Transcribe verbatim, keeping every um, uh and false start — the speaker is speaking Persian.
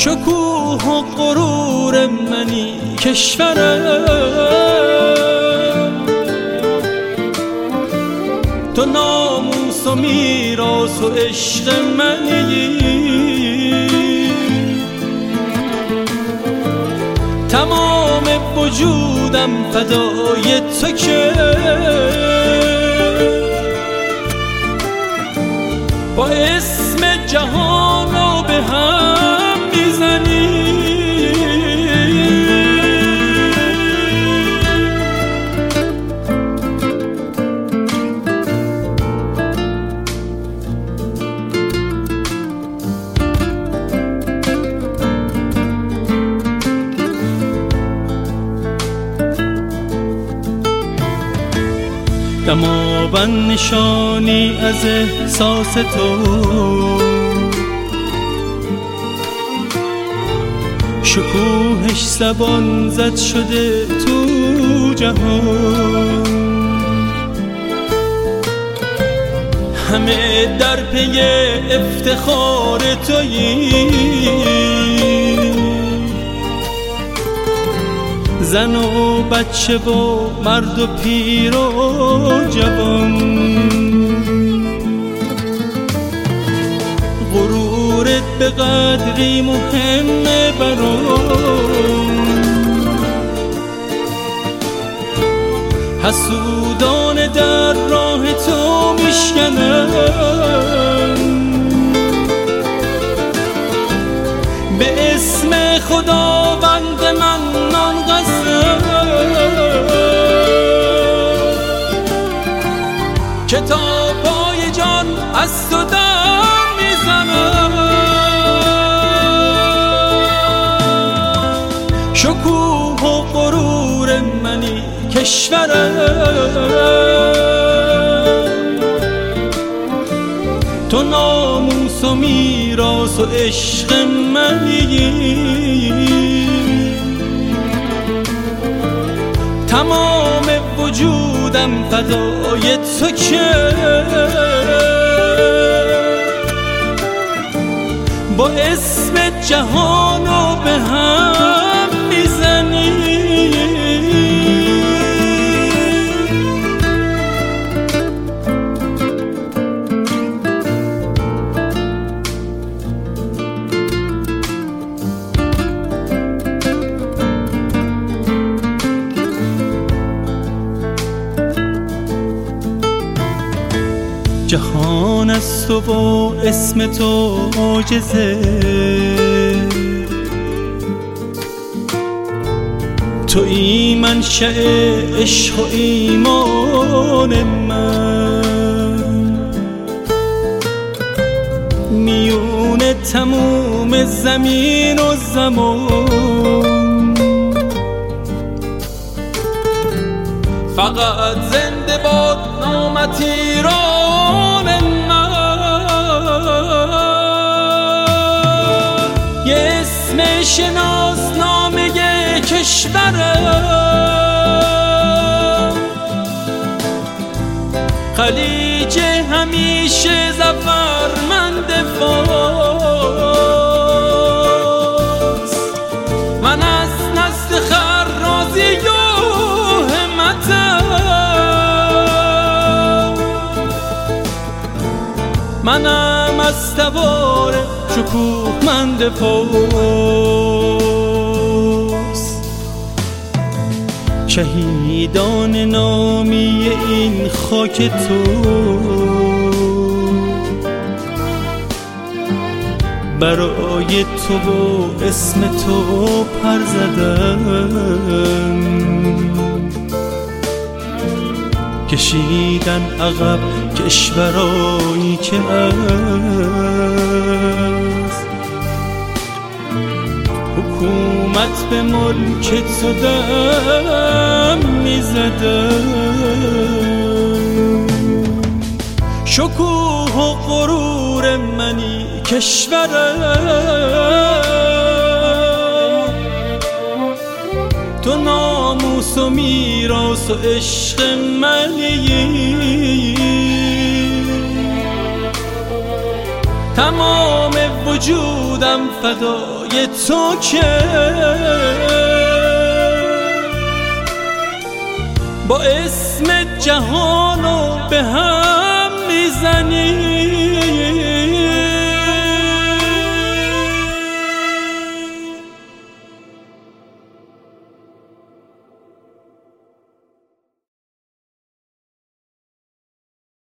شکوه و غرور منی کشورم، تو ناموس و میراث و عشق منی، تمام وجودم فدای تو که با اسم جهانو به هم میزنی. دماوند نشانی از احساس تو، شکوهش زبان زد شده تو جهان، همه در پی افتخار تویی، زن و بچه و مرد و پیر و جوان، غرورت به قدری مهمه برام، حسودان در راه تو میشکنن، به اسم خداوند من نان قسم که تا پای جان از تو دم میزنم. شکوه و غرور منی کشورم، تو ناموس و میراث و عشق منی، تمام وجودم فدای تو که با اسم جهانو به هم میزنی. جهان از تو و اسم تو معجزه، تویی منشأ عشق و ایمان من، میون تموم زمین و زمان، فقط زنده باد نامت ایران من، یه اسم شناسنامه کشورم، خلیج همیشه ظفرمند فاس، من از نسل خرازی و همتم، منم از سوار شکوهمند فاس، شهیدان نامی این خاک تو، برای تو و اسم تو پر زدم، کشیدن عقب کشورایی که از حکومت به ملک تو دم میزدم. شکوه و غرور منی کشورم، تو ناموس و میراث و عشق منی، تمام وجودم فدای برای تو که با اسم جهانو به هم میزنی.